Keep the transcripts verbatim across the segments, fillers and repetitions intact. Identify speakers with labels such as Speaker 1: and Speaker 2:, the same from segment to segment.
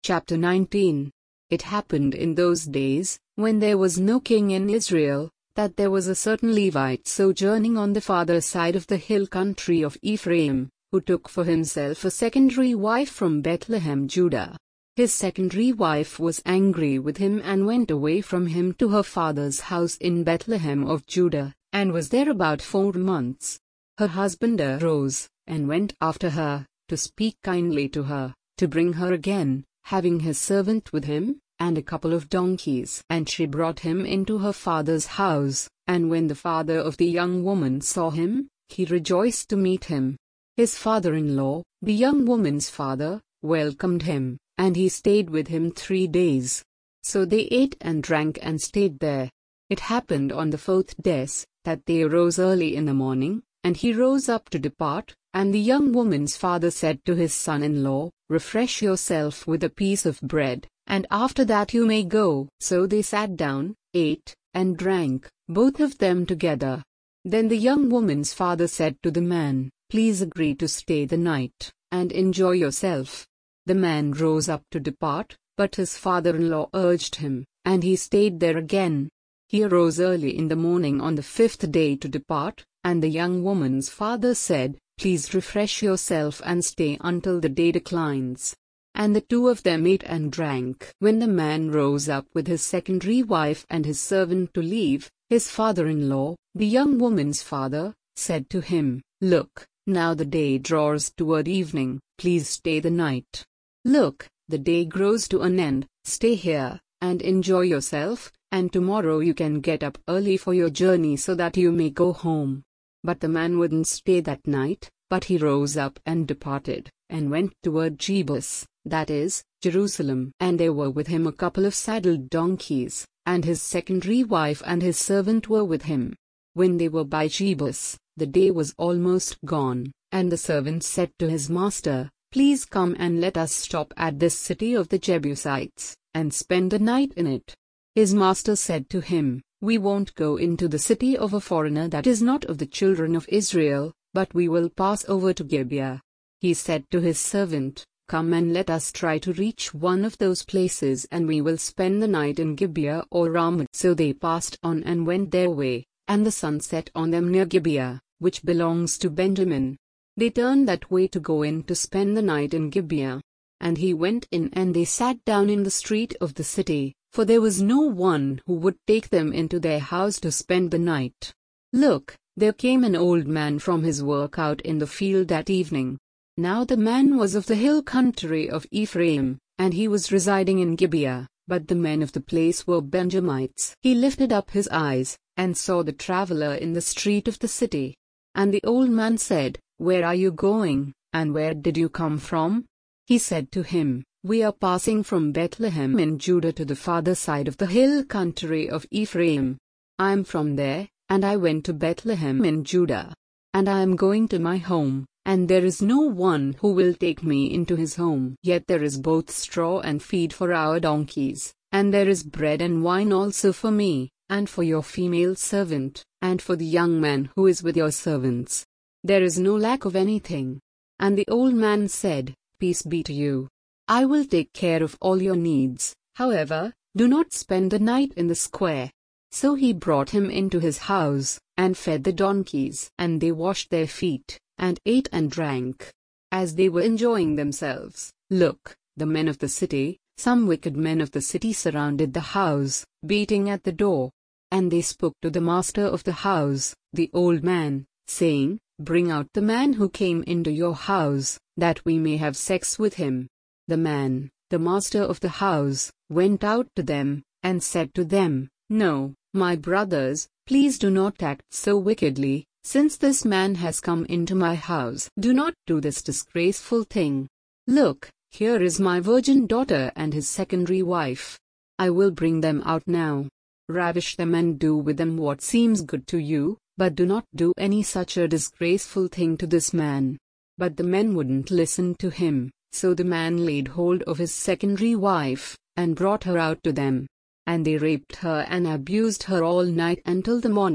Speaker 1: Chapter nineteen. It happened in those days, when there was no king in Israel, that there was a certain Levite sojourning on the farther side of the hill country of Ephraim, who took for himself a secondary wife from Bethlehem, Judah. His secondary wife was angry with him and went away from him to her father's house in Bethlehem of Judah, and was there about four months. Her husband arose, and went after her, to speak kindly to her, to bring her again, having his servant with him, and a couple of donkeys. And she brought him into her father's house, and when the father of the young woman saw him, he rejoiced to meet him. His father-in-law, the young woman's father, welcomed him, and he stayed with him three days. So they ate and drank and stayed there. It happened on the fourth day, that they arose early in the morning, and he rose up to depart, and the young woman's father said to his son-in-law, "Refresh yourself with a piece of bread, and after that you may go." So they sat down, ate, and drank, both of them together. Then the young woman's father said to the man, "Please agree to stay the night, and enjoy yourself." The man rose up to depart, but his father-in-law urged him, and he stayed there again. He arose early in the morning on the fifth day to depart, and the young woman's father said, "Please refresh yourself and stay until the day declines." And the two of them ate and drank. When the man rose up with his secondary wife and his servant to leave, his father-in-law, the young woman's father, said to him, "Look, now the day draws toward evening, please stay the night. Look, the day grows to an end, stay here, and enjoy yourself, and tomorrow you can get up early for your journey so that you may go home." But the man wouldn't stay that night, but he rose up and departed, and went toward Jebus, that is, Jerusalem. And there were with him a couple of saddled donkeys, and his secondary wife and his servant were with him. When they were by Jebus, the day was almost gone, and the servant said to his master, "Please come and let us stop at this city of the Jebusites, and spend the night in it." His master said to him, "We won't go into the city of a foreigner that is not of the children of Israel, but we will pass over to Gibeah." He said to his servant, "Come and let us try to reach one of those places, and we will spend the night in Gibeah or Ramah." So they passed on and went their way, and the sun set on them near Gibeah, which belongs to Benjamin. They turned that way to go in to spend the night in Gibeah. And he went in, and they sat down in the street of the city, for there was no one who would take them into their house to spend the night. Look, there came an old man from his work out in the field that evening. Now the man was of the hill country of Ephraim, and he was residing in Gibeah, but the men of the place were Benjamites. He lifted up his eyes, and saw the traveler in the street of the city. And the old man said, "Where are you going, and where did you come from?" He said to him, "We are passing from Bethlehem in Judah to the farther side of the hill country of Ephraim. I am from there, and I went to Bethlehem in Judah. And I am going to my home, and there is no one who will take me into his home. Yet there is both straw and feed for our donkeys, and there is bread and wine also for me, and for your female servant, and for the young man who is with your servants. There is no lack of anything." And the old man said, "Peace be to you. I will take care of all your needs. However, do not spend the night in the square." So he brought him into his house, and fed the donkeys. And they washed their feet, and ate and drank. As they were enjoying themselves, look, the men of the city, some wicked men of the city, surrounded the house, beating at the door. And they spoke to the master of the house, the old man, saying, "Bring out the man who came into your house, that we may have sex with him." The man, the master of the house, went out to them, and said to them, "No, my brothers, please do not act so wickedly. Since this man has come into my house, do not do this disgraceful thing. Look, here is my virgin daughter and his secondary wife. I will bring them out now. Ravish them and do with them what seems good to you, but do not do any such a disgraceful thing to this man." But the men wouldn't listen to him, so the man laid hold of his secondary wife, and brought her out to them. And they raped her and abused her all night until the morning,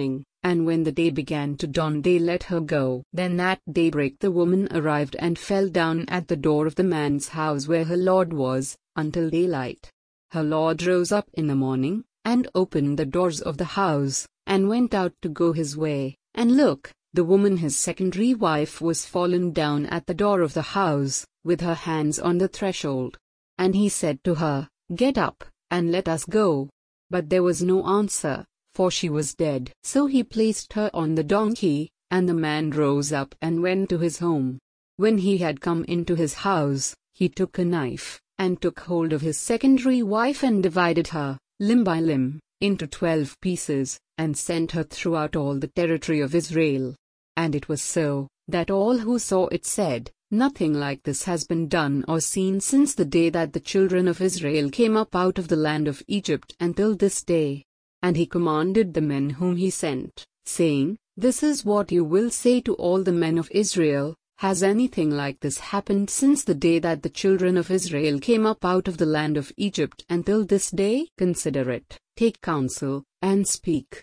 Speaker 1: And when the day began to dawn, they let her go. Then at daybreak the woman arrived and fell down at the door of the man's house where her lord was, until daylight. Her lord rose up in the morning, and opened the doors of the house, and went out to go his way, and look, the woman his secondary wife was fallen down at the door of the house, with her hands on the threshold. And he said to her, Get up, and let us go. But there was no answer, for she was dead. So he placed her on the donkey, and the man rose up and went to his home. When he had come into his house, he took a knife, and took hold of his secondary wife and divided her, limb by limb, into twelve pieces, and sent her throughout all the territory of Israel. And it was so, that all who saw it said, Nothing like this has been done or seen since the day that the children of Israel came up out of the land of Egypt until this day. And he commanded the men whom he sent, saying, This is what you will say to all the men of Israel, Has anything like this happened since the day that the children of Israel came up out of the land of Egypt until this day? Consider it, take counsel, and speak.